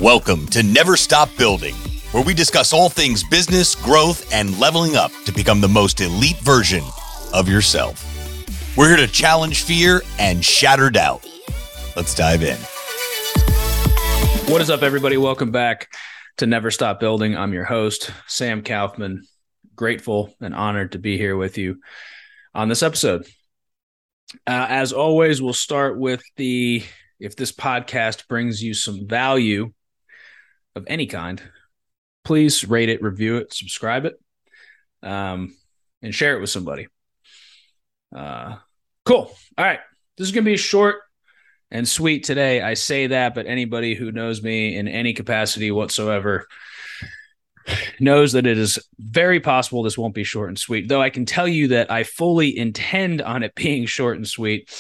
Welcome to Never Stop Building, where we discuss all things business, growth, and leveling up to become the most elite version of yourself. We're here to challenge fear and shatter doubt. Let's dive in. What is up, everybody? Welcome back to Never Stop Building. I'm your host, Sam Kaufman. Grateful and honored to be here with you on this episode. As always, we'll start with if this podcast brings you some value of any kind, please rate it, review it, subscribe it, and share it with somebody. Cool. All right. This is going to be short and sweet today. I say that, but anybody who knows me in any capacity whatsoever knows that it is very possible this won't be short and sweet, though I can tell you that I fully intend on it being short and sweet.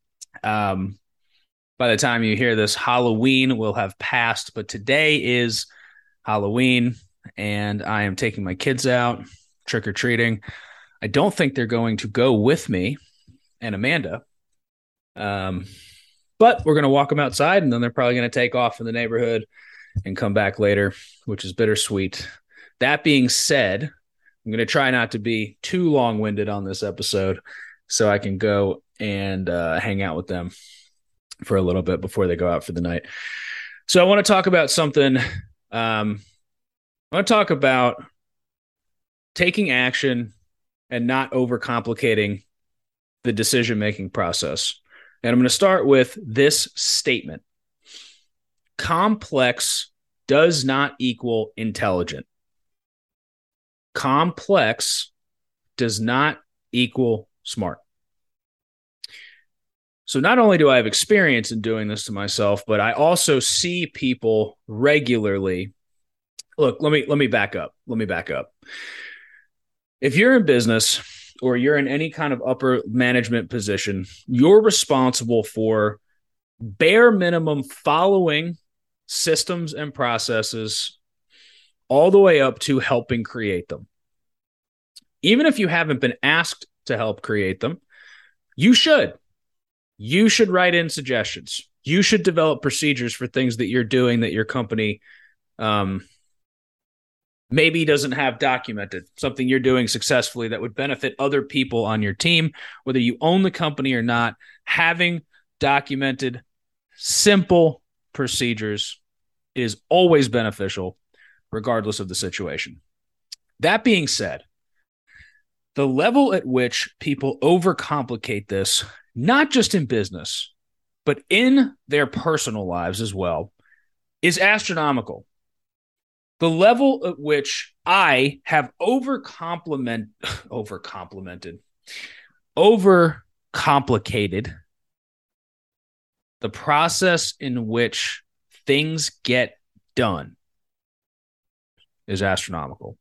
By the time you hear this, Halloween will have passed, but today is Halloween, and I am taking my kids out trick-or-treating. I don't think they're going to go with me and Amanda, but we're going to walk them outside, and then they're probably going to take off in the neighborhood and come back later, which is bittersweet. That being said, I'm going to try not to be too long-winded on this episode so I can go and hang out with them for a little bit before they go out for the night. So I want to talk about something. I want to talk about taking action and not overcomplicating the decision-making process. And I'm going to start with this statement. Complex does not equal intelligent. Complex does not equal smart. So not only do I have experience in doing this to myself, but I also see people regularly. Look, let me back up. If you're in business or you're in any kind of upper management position, you're responsible for bare minimum following systems and processes all the way up to helping create them. Even if you haven't been asked to help create them, you should. You should write in suggestions. You should develop procedures for things that you're doing that your company maybe doesn't have documented, something you're doing successfully that would benefit other people on your team, whether you own the company or not. Having documented, simple procedures is always beneficial, regardless of the situation. That being said, the level at which people overcomplicate this, not just in business, but in their personal lives as well, is astronomical. The level at which I have overcomplicated the process in which things get done is astronomical.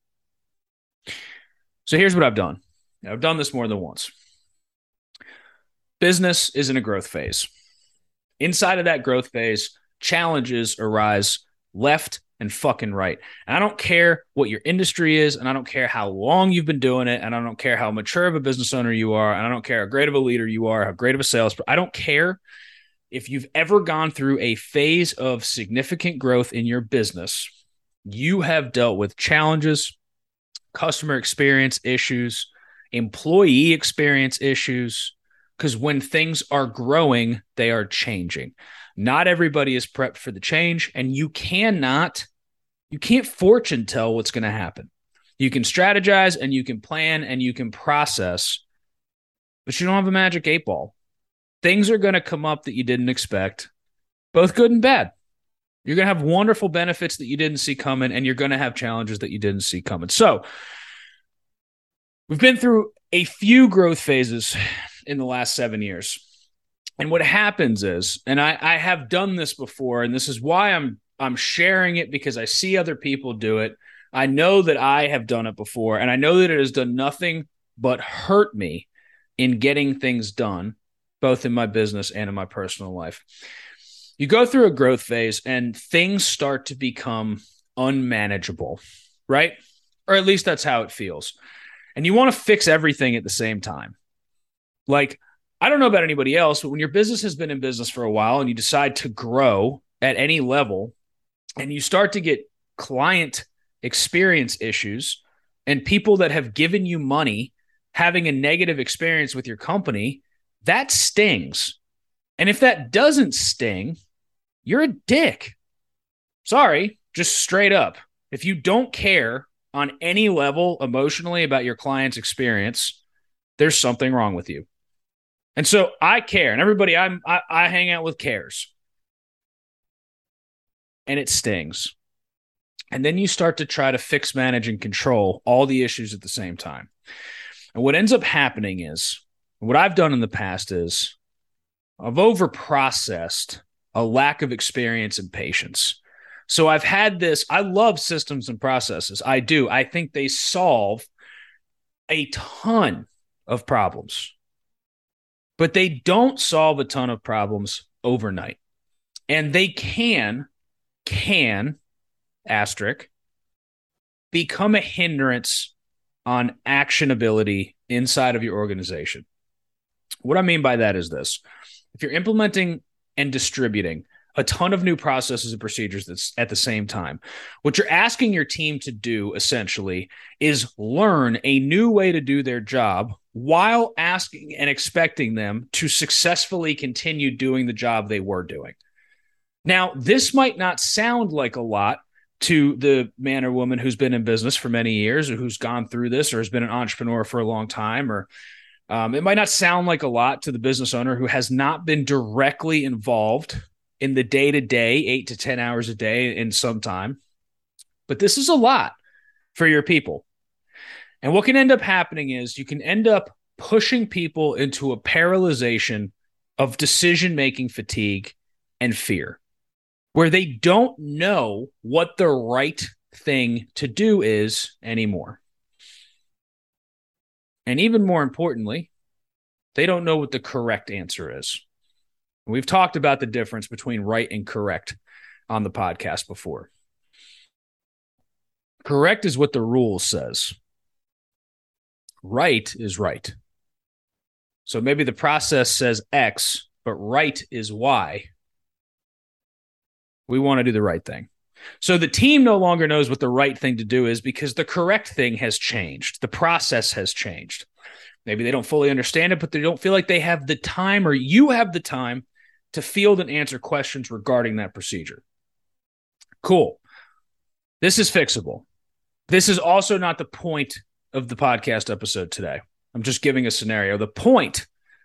So here's what I've done. I've done this more than once. Business is in a growth phase. Inside of that growth phase, challenges arise left and fucking right. And I don't care what your industry is, and I don't care how long you've been doing it, and I don't care how mature of a business owner you are, and I don't care how great of a leader you are, how great of a salesperson. I don't care if you've ever gone through a phase of significant growth in your business. You have dealt with challenges, customer experience issues, employee experience issues, because when things are growing, they are changing. Not everybody is prepped for the change, and you can't fortune tell what's going to happen. You can strategize and you can plan and you can process, but you don't have a magic 8-ball. Things are going to come up that you didn't expect, both good and bad. You're going to have wonderful benefits that you didn't see coming, and you're going to have challenges that you didn't see coming. So we've been through a few growth phases in the last 7 years. And what happens is, and I have done this before, and this is why I'm sharing it, because I see other people do it. I know that I have done it before, and I know that it has done nothing but hurt me in getting things done, both in my business and in my personal life. You go through a growth phase and things start to become unmanageable, right? Or at least that's how it feels. And you want to fix everything at the same time. Like, I don't know about anybody else, but when your business has been in business for a while and you decide to grow at any level, and you start to get client experience issues and people that have given you money having a negative experience with your company, that stings. And if that doesn't sting, you're a dick. Sorry, just straight up. If you don't care on any level emotionally about your client's experience, there's something wrong with you. And so I care, and everybody I hang out with cares. And it stings. And then you start to try to fix, manage, and control all the issues at the same time. And what ends up happening is, what I've done in the past is I've overprocessed a lack of experience and patience. So I've had this, I love systems and processes. I do. I think they solve a ton of problems, but they don't solve a ton of problems overnight. And they can, asterisk, become a hindrance on actionability inside of your organization. What I mean by that is this. If you're implementing and distributing a ton of new processes and procedures that's at the same time, what you're asking your team to do essentially is learn a new way to do their job while asking and expecting them to successfully continue doing the job they were doing. Now, this might not sound like a lot to the man or woman who's been in business for many years or who's gone through this or has been an entrepreneur for a long time, or it might not sound like a lot to the business owner who has not been directly involved in the day-to-day, 8 to 10 hours a day in some time. But this is a lot for your people. And what can end up happening is you can end up pushing people into a paralyzation of decision-making fatigue and fear, where they don't know what the right thing to do is anymore. And even more importantly, they don't know what the correct answer is. We've talked about the difference between right and correct on the podcast before. Correct is what the rule says. Right is right. So maybe the process says X, but right is Y. We want to do the right thing. So the team no longer knows what the right thing to do is because the correct thing has changed. The process has changed. Maybe they don't fully understand it, but they don't feel like they have the time, or you have the time to field and answer questions regarding that procedure. Cool. This is fixable. This is also not the point of the podcast episode today. I'm just giving a scenario. The point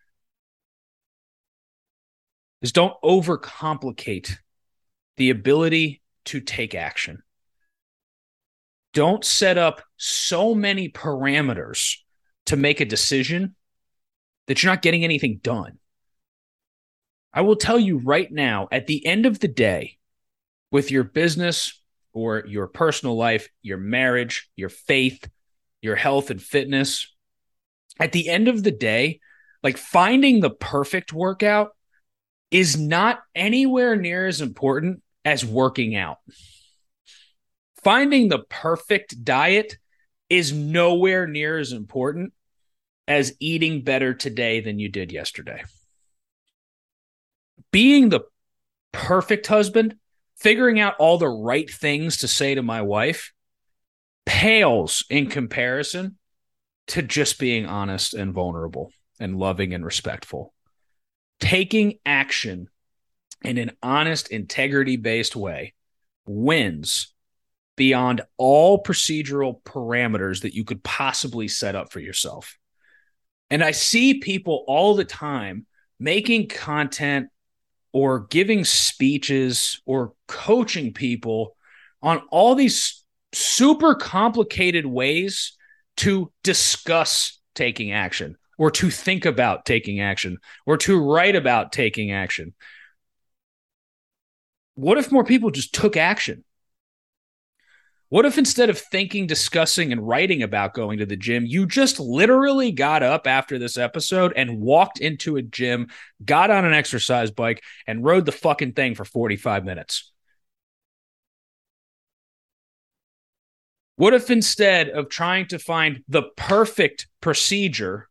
is don't overcomplicate the ability to take action. Don't set up so many parameters to make a decision that you're not getting anything done. I will tell you right now, at the end of the day, with your business or your personal life, your marriage, your faith, your health and fitness, at the end of the day, like finding the perfect workout is not anywhere near as important as working out. Finding the perfect diet is nowhere near as important as eating better today than you did yesterday. Being the perfect husband, figuring out all the right things to say to my wife, pales in comparison to just being honest and vulnerable and loving and respectful. Taking action in an honest, integrity-based way wins beyond all procedural parameters that you could possibly set up for yourself. And I see people all the time making content or giving speeches or coaching people on all these super complicated ways to discuss taking action or to think about taking action or to write about taking action. What if more people just took action? What if instead of thinking, discussing, and writing about going to the gym, you just literally got up after this episode and walked into a gym, got on an exercise bike, and rode the fucking thing for 45 minutes? What if instead of trying to find the perfect procedure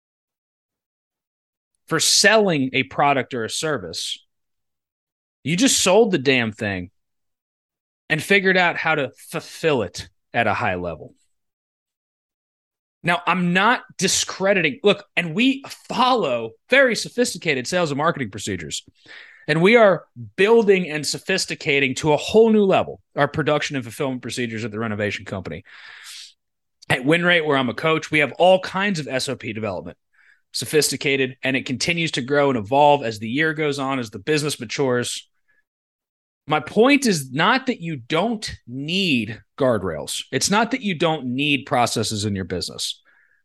for selling a product or a service, you just sold the damn thing and figured out how to fulfill it at a high level. Now, I'm not discrediting. Look, and we follow very sophisticated sales and marketing procedures. And we are building and sophisticating to a whole new level our production and fulfillment procedures at the renovation company. At WinRate, where I'm a coach, we have all kinds of SOP development, sophisticated, and it continues to grow and evolve as the year goes on, as the business matures. My point is not that you don't need guardrails. It's not that you don't need processes in your business.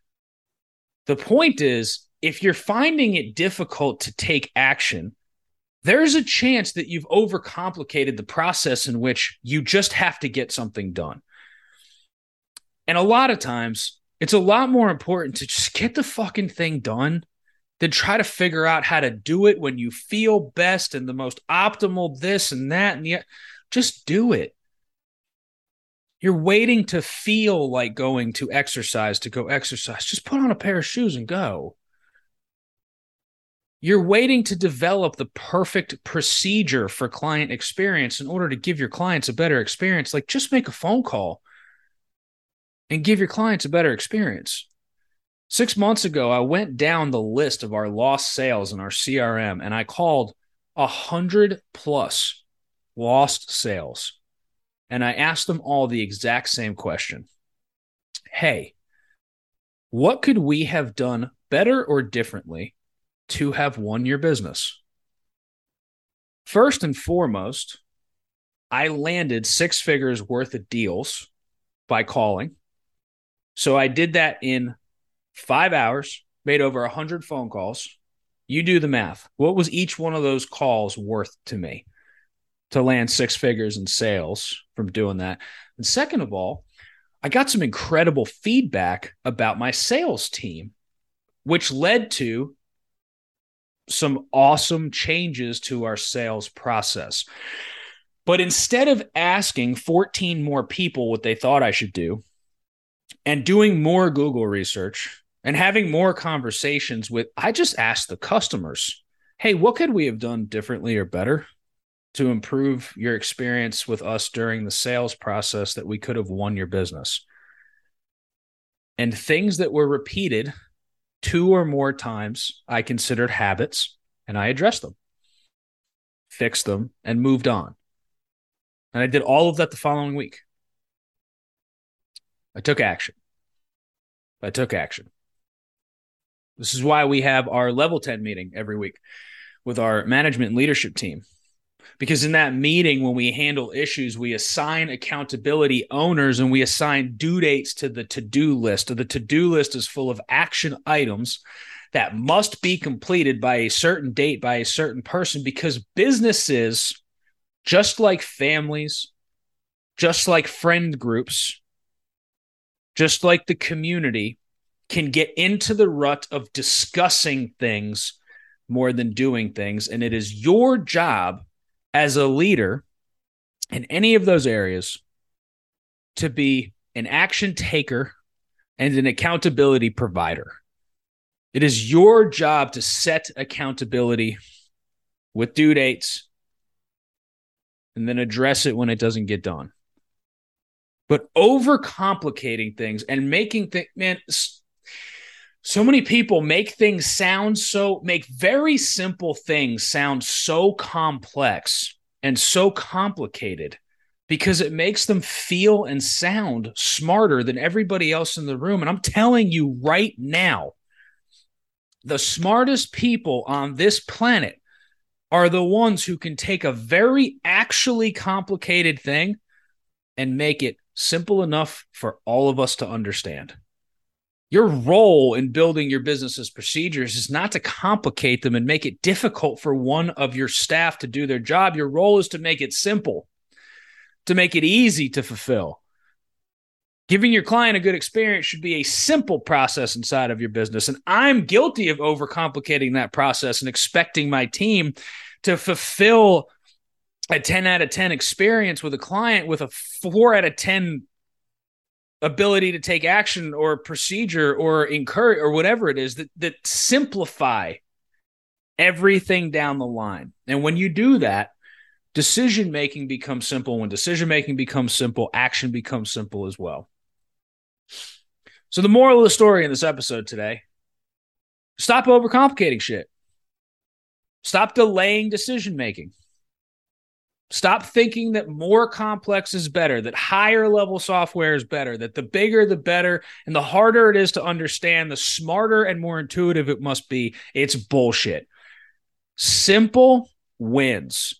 The point is, if you're finding it difficult to take action, there's a chance that you've overcomplicated the process in which you just have to get something done. And a lot of times, it's a lot more important to just get the fucking thing done than try to figure out how to do it when you feel best and the most optimal this and that. And yet, just do it. You're waiting to feel like going to exercise to go exercise. Just put on a pair of shoes and go. You're waiting to develop the perfect procedure for client experience in order to give your clients a better experience. Like, just make a phone call and give your clients a better experience. 6 months ago, I went down the list of our lost sales in our CRM, and I called 100 plus lost sales. And I asked them all the exact same question. Hey, what could we have done better or differently to have won your business? First and foremost, I landed 6 figures worth of deals by calling. So I did that in 5 hours, made over 100 phone calls. You do the math. What was each one of those calls worth to me to land 6 figures in sales from doing that? And second of all, I got some incredible feedback about my sales team, which led to some awesome changes to our sales process. But instead of asking 14 more people what they thought I should do and doing more Google research and having more conversations with, I just asked the customers, hey, what could we have done differently or better to improve your experience with us during the sales process that we could have won your business? And things that were repeated 2 or more times, I considered habits, and I addressed them, fixed them, and moved on. And I did all of that the following week. I took action. This is why we have our level 10 meeting every week with our management and leadership team. Because in that meeting, when we handle issues, we assign accountability owners and we assign due dates to the to-do list. The to-do list is full of action items that must be completed by a certain date by a certain person, because businesses, just like families, just like friend groups, just like the community, can get into the rut of discussing things more than doing things. And it is your job as a leader in any of those areas to be an action taker and an accountability provider. It is your job to set accountability with due dates and then address it when it doesn't get done. But overcomplicating things and making things, man, so many people make very simple things sound so complex and so complicated because it makes them feel and sound smarter than everybody else in the room. And I'm telling you right now, the smartest people on this planet are the ones who can take a very actually complicated thing and make it simple enough for all of us to understand. Your role in building your business's procedures is not to complicate them and make it difficult for one of your staff to do their job. Your role is to make it simple, to make it easy to fulfill. Giving your client a good experience should be a simple process inside of your business. And I'm guilty of overcomplicating that process and expecting my team to fulfill a 10 out of 10 experience with a client with a 4 out of 10 ability to take action or procedure or encourage or whatever it is that simplify everything down the line. And when you do that, decision making becomes simple. When decision making becomes simple, action becomes simple as well. So the moral of the story in this episode today, stop overcomplicating shit. Stop delaying decision making. Stop thinking that more complex is better, that higher level software is better, that the bigger the better, and the harder it is to understand, the smarter and more intuitive it must be. It's bullshit. Simple wins.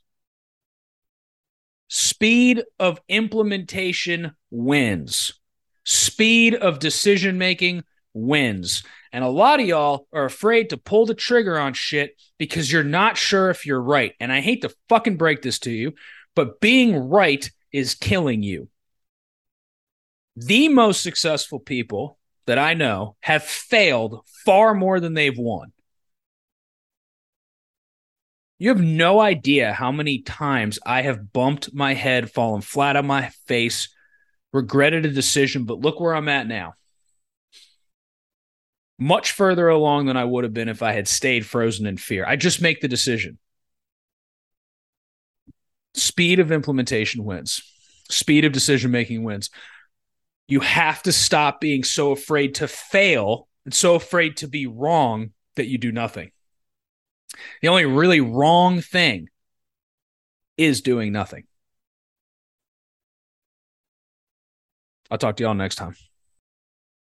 Speed of implementation wins. Speed of decision making wins. And a lot of y'all are afraid to pull the trigger on shit because you're not sure if you're right. And I hate to fucking break this to you, but being right is killing you. The most successful people that I know have failed far more than they've won. You have no idea how many times I have bumped my head, fallen flat on my face, regretted a decision, but look where I'm at now. Much further along than I would have been if I had stayed frozen in fear. I just make the decision. Speed of implementation wins. Speed of decision-making wins. You have to stop being so afraid to fail and so afraid to be wrong that you do nothing. The only really wrong thing is doing nothing. I'll talk to y'all next time.